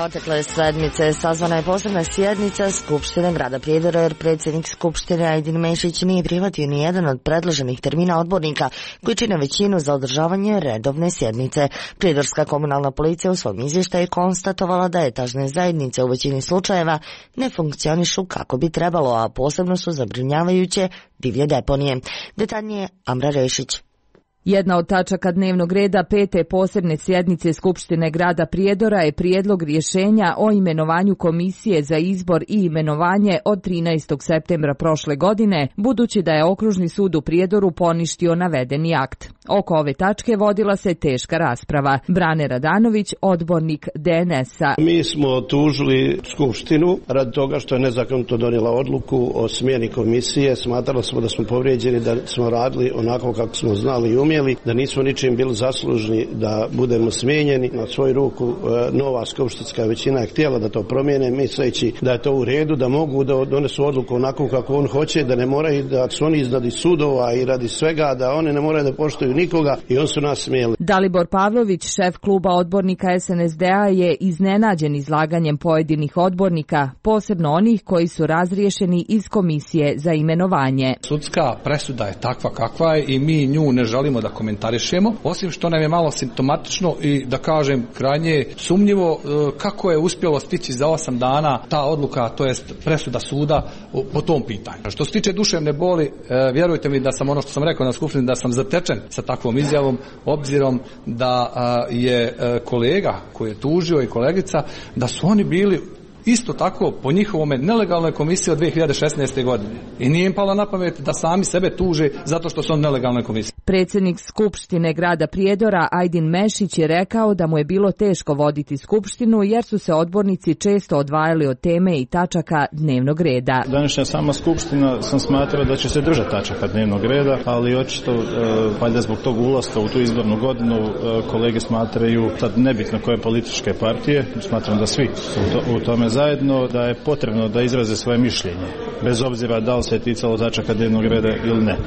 Protekle sedmice sazvana je posebna sjednica Skupštine grada Prijedora jer predsjednik Skupštine Ajdin Mešić nije prihvatio ni jedan od predloženih termina odbornika koji čine većinu za održavanje redovne sjednice. Prijedorska komunalna policija u svom izvještaju konstatovala da etažne zajednice u većini slučajeva ne funkcionišu kako bi trebalo, a posebno su zabrinjavajuće divlje deponije. Detaljnije Amra Rešić. Jedna od tačaka dnevnog reda 5. posebne sjednice Skupštine grada Prijedora je prijedlog rješenja o imenovanju komisije za izbor i imenovanje od 13. septembra prošle godine, budući da je Okružni sud u Prijedoru poništio navedeni akt. Oko ove tačke vodila se teška rasprava. Brane Radanović, odbornik DNS-a. Mi smo tužili Skupštinu radi toga što je nezakonito donijela odluku o smjeni komisije. Smatrali smo da smo povrijeđeni, da smo radili onako kako smo znali i umjeli, da nismo ničim bili zaslužni da budemo smijenjeni. Na svoju ruku nova skupštinska većina je htjela da to promijene, misleći da je to u redu, da mogu da donesu odluku onako kako on hoće, da ne moraju, da su oni iznad sudova i radi svega, da oni ne moraju da poštuju nikoga i on su nas smijeli. Dalibor Pavlović, šef kluba odbornika SNSD-a, je iznenađen izlaganjem pojedinih odbornika, posebno onih koji su razriješeni iz komisije za imenovanje. Sudska presuda je takva kakva je i mi nju ne želimo da komentarišemo, osim što nam je malo simptomatično i da kažem krajnje sumnjivo kako je uspjelo stići za 8 dana ta odluka, to jest presuda suda po tom pitanju. Što se tiče duševne boli, vjerujte mi da sam ono što sam rekao na skupštini, da sam zatečen sa takvom izjavom, obzirom da je kolega koji je tužio i kolegica, da su oni bili isto tako po njihovome nelegalnoj komisiji od 2016. godine. I nije im palo na pamet da sami sebe tuže zato što su on nelegalnoj komisiji. Predsjednik Skupštine grada Prijedora Ajdin Mešić je rekao da mu je bilo teško voditi Skupštinu jer su se odbornici često odvajali od teme i tačaka dnevnog reda. Današnja sama Skupština sam smatrao da će se držati tačaka dnevnog reda, ali očito valjda zbog tog ulaska u tu izbornu godinu kolege smatraju, sad nebitno koje političke partije, smatram da svi u tome zajedno, da je potrebno da izraze svoje mišljenje, bez obzira da li se ticalo tačaka dnevnog reda ili ne.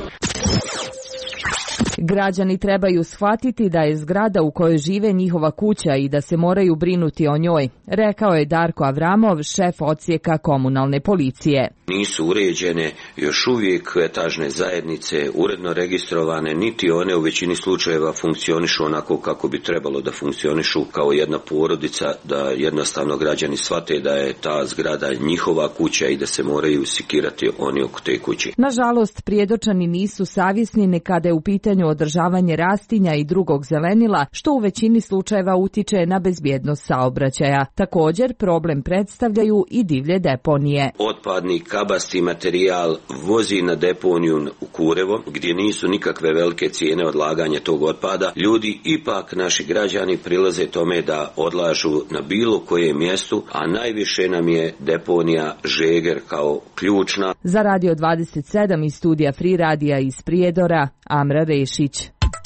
Građani trebaju shvatiti da je zgrada u kojoj žive njihova kuća i da se moraju brinuti o njoj, rekao je Darko Avramov, šef odsjeka komunalne policije. Nisu uređene još uvijek etažne zajednice, uredno registrovane, niti one u većini slučajeva funkcionišu onako kako bi trebalo da funkcionišu kao jedna porodica, da jednostavno građani shvate da je ta zgrada njihova kuća i da se moraju sikirati oni oko te kuće. Nažalost, Prijedočani nisu savjesni ni kada je u pitanju održavanje rastinja i drugog zelenila, što u većini slučajeva utiče na bezbjednost saobraćaja. Također, problem predstavljaju i divlje deponije. Otpadni kabasti materijal vozi na deponiju u Kurevo, gdje nisu nikakve velike cijene odlaganja tog otpada. Ljudi, ipak naši građani, prilaze tome da odlažu na bilo koje mjestu, a najviše nam je deponija Žeger kao ključna. Za Radio 27 iz studija Free Radija iz Prijedora, Amra Rešić.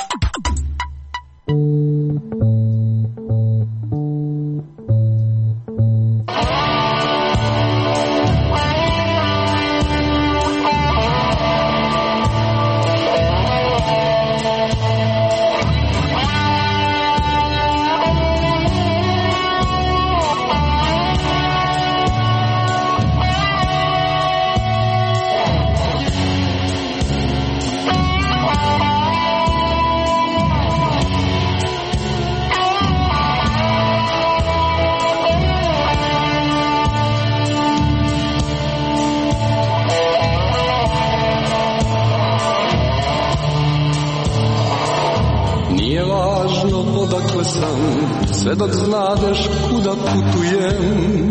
Sve dok znadeš kuda putujem,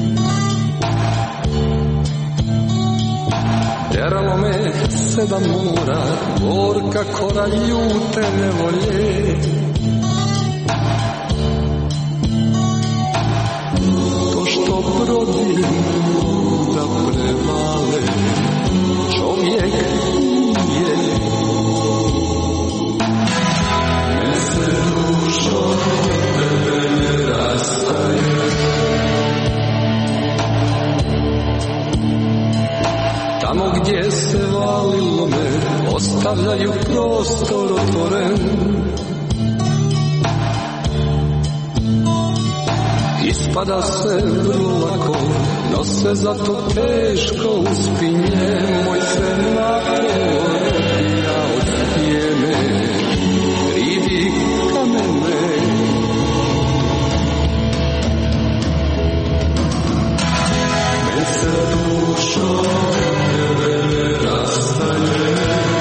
teralo me 7 mora, gorka kora ljute nevolje. To što brodim da prevale, čovjek nije. Ne se dušo tamo gdje se valilo me, ostavljaju prostor otvoren. ispada se vrlo lako, no se zato teško uspinje. Moj se nakon odbija od stijene, ridi kamene. Men se dušo tebe rastaje.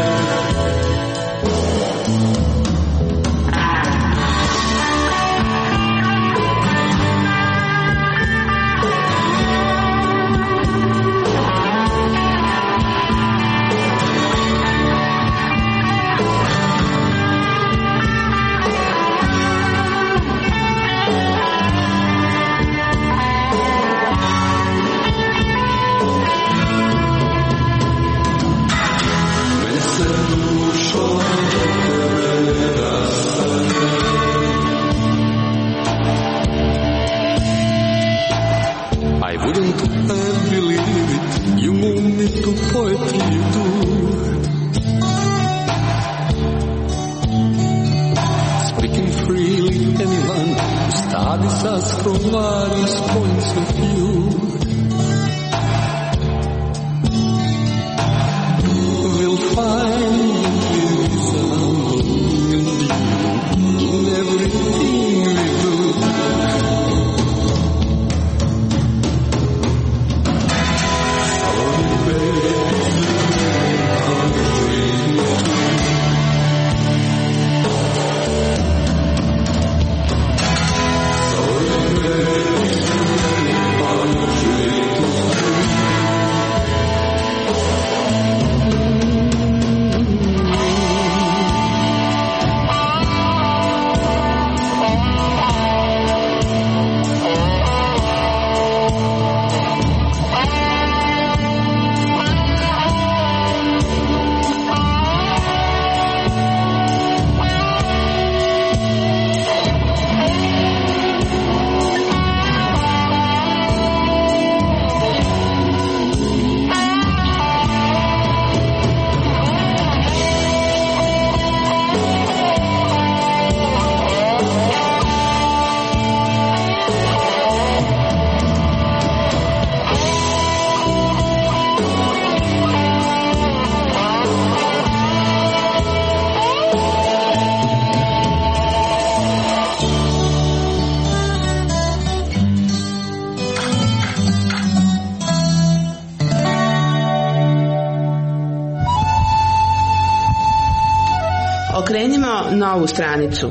Okrenimo novu stranicu.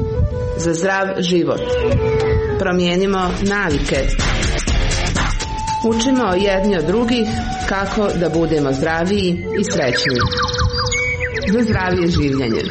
Za zdrav život. Promijenimo navike. Učimo jedni od drugih kako da budemo zdraviji i srećniji. Za zdravije življenje.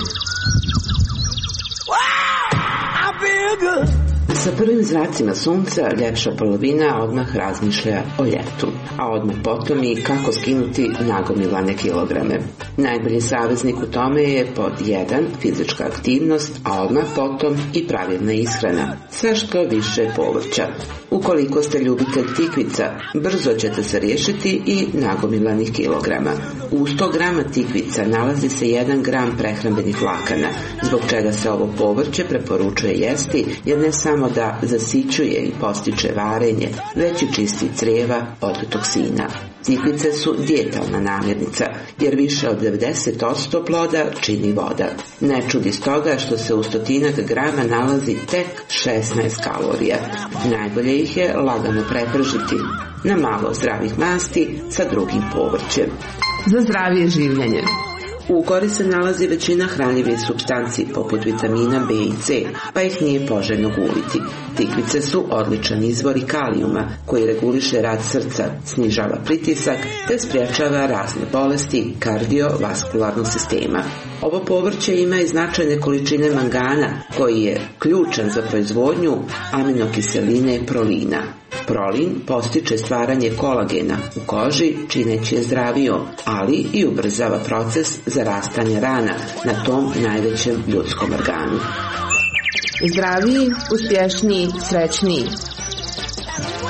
Sa prvim zracima sunca ljepša polovina odmah razmišlja o ljetu, a odmah potom i kako skinuti nagomilane kilograme. Najbolji saveznik u tome je pod 1. fizička aktivnost, a odmah potom i pravilna ishrana, sa što više povrća. Ukoliko ste ljubitelj tikvica, brzo ćete se riješiti i nagomilanih kilograma. U 100 grama tikvica nalazi se 1 gram prehrambenih vlakana, zbog čega se ovo povrće preporučuje jesti, jer ne samo da zasićuje i postiče varenje, već i čisti crijeva od toksina. Tikvice su dijetalna namirnica, jer više od 90% ploda čini voda. Ne čudi stoga što se u 100 grama nalazi tek 16 kalorija. Najbolje ih je lagano prepržiti na malo zdravih masti sa drugim povrćem. Za zdravije življenje. U kori se nalazi većina hranljivih supstanci poput vitamina B i C, pa ih nije poželjno guliti. Tikvice su odličan izvor i kalijuma koji reguliše rad srca, snižava pritisak te sprječava razne bolesti kardiovaskularnog sistema. Ovo povrće ima i značajne količine mangana koji je ključan za proizvodnju aminokiseline prolina. Prolin postiče stvaranje kolagena u koži čineći je zdravijom, ali i ubrzava proces zarastanja rana na tom najvećem ljudskom organu. Zdraviji, uspješniji, srećniji.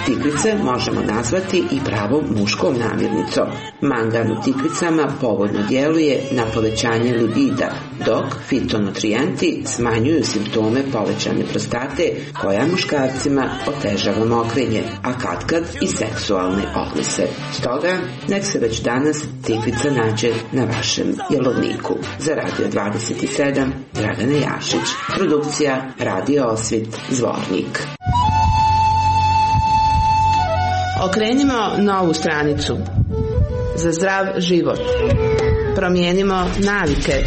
Tikvice možemo nazvati i pravom muškom namirnicom. Mangan u tikvicama povoljno djeluje na povećanje libida, dok fitonutrijenti smanjuju simptome povećane prostate koja muškarcima otežava mokrenje, a katkad i seksualne odnose. Stoga, nek se već danas tikvica nađe na vašem jelovniku. Za Radio 27, Dragana Jašić. Produkcija Radio Osvit, Zvornik. Okrenimo novu stranicu. Za zdrav život. Promijenimo navike.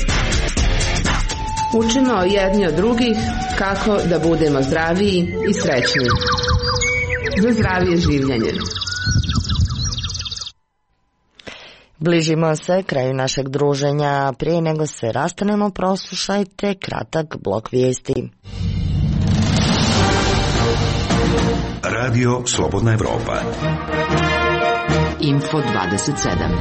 Učimo jedni od drugih kako da budemo zdraviji i srećniji. Za zdravije življenje. Bližimo se kraju našeg druženja. Prije nego se rastanemo, proslušajte kratak blok vijesti. Radio Slobodna Evropa. Info 27.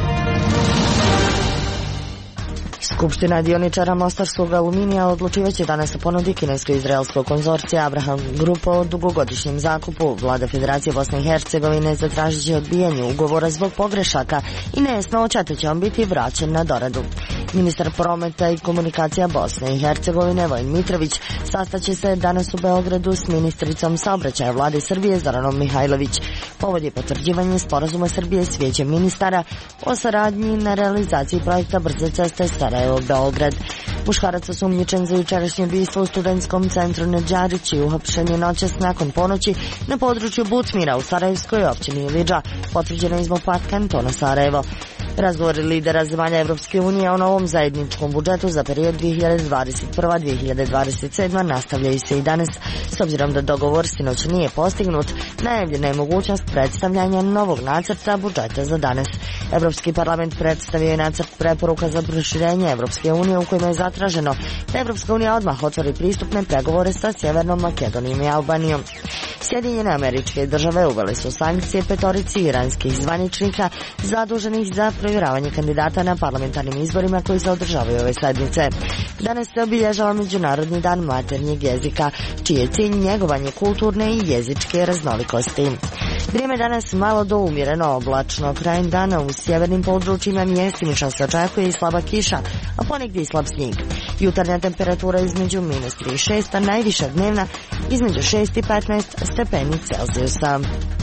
Skupština dioničara Mostarskog aluminija odlučivaće danas o ponudi kinesko-izraelskog konzorcija Abraham Grupa o dugogodišnjem zakupu. Vlada Federacije Bosne i Hercegovine zatražit će odbijanje ugovora zbog pogrešaka i nejasnoća, te će on biti vraćen na doradu. Ministar prometa i komunikacija Bosne i Hercegovine Vojin Mitrović sastaće se danas u Beogradu s ministricom saobraćaja Vlade Srbije Zoranom Mihajlović. Povod je potvrđivanje sporazuma Srbije s Vijećem ministara o saradnji na realizaciji projekta brze ceste Sarajevo-Beograd. Muškarac osumnjičen za jučerašnje ubistvo u studentskom centru Nedžarić i uhapšen je noćas nakon ponoći na području Butmira u Sarajevskoj općini Ilidža, potvrđeno iz MUP-a kantona Sarajevo. Razgovori lidera zemalja Evropske unije o novom zajedničkom budžetu za period 2021-2027 nastavljaju se i danas. S obzirom da dogovor sinoć nije postignut, najavljena je mogućnost predstavljanja novog nacrta budžeta za danas. Evropski parlament predstavio je nacrt preporuka za proširenje Evropske unije u kojima je zatraženo da Evropska unija odmah otvori pristupne pregovore sa Sjevernom Makedonijom i Albanijom. Sjedinjene Američke Države uvele su sankcije petorici iranskih zvaničnika zaduženih za provjeravanje kandidata na parlamentarnim izborima koji se održavaju ove sedmice. Danas se obilježava Međunarodni dan maternjeg jezika, čiji je cilj njegovanje kulturne i jezičke raznolikosti. Vrijeme danas malo do umjereno oblačno. Krajem dana u sjevernim područjima mjestimično se očekuje i slaba kiša, a ponegdje i slab snijeg. Jutarnja temperatura između -3 i 6, a najviša dnevna između 6 i 15 stepeni Celzijusa.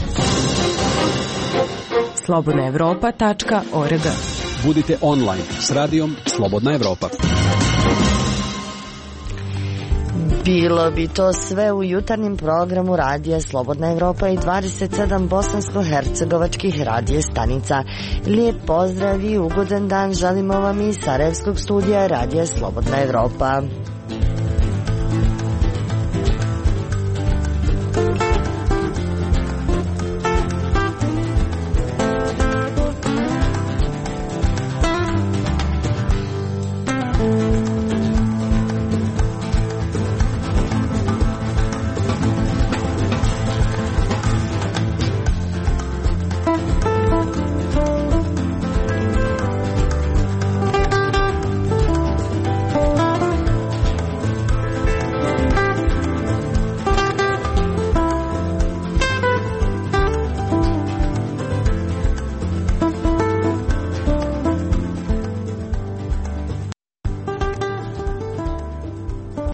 slobodnaevropa.org. Budite online s radijom Slobodna Evropa. Bilo bi to sve u jutarnjem programu radija Slobodna Evropa i 27 bosansko-hercegovačkih radije stanica. Lijep pozdrav i ugodan dan želimo vam iz Sarajevskog studija radija Slobodna Evropa.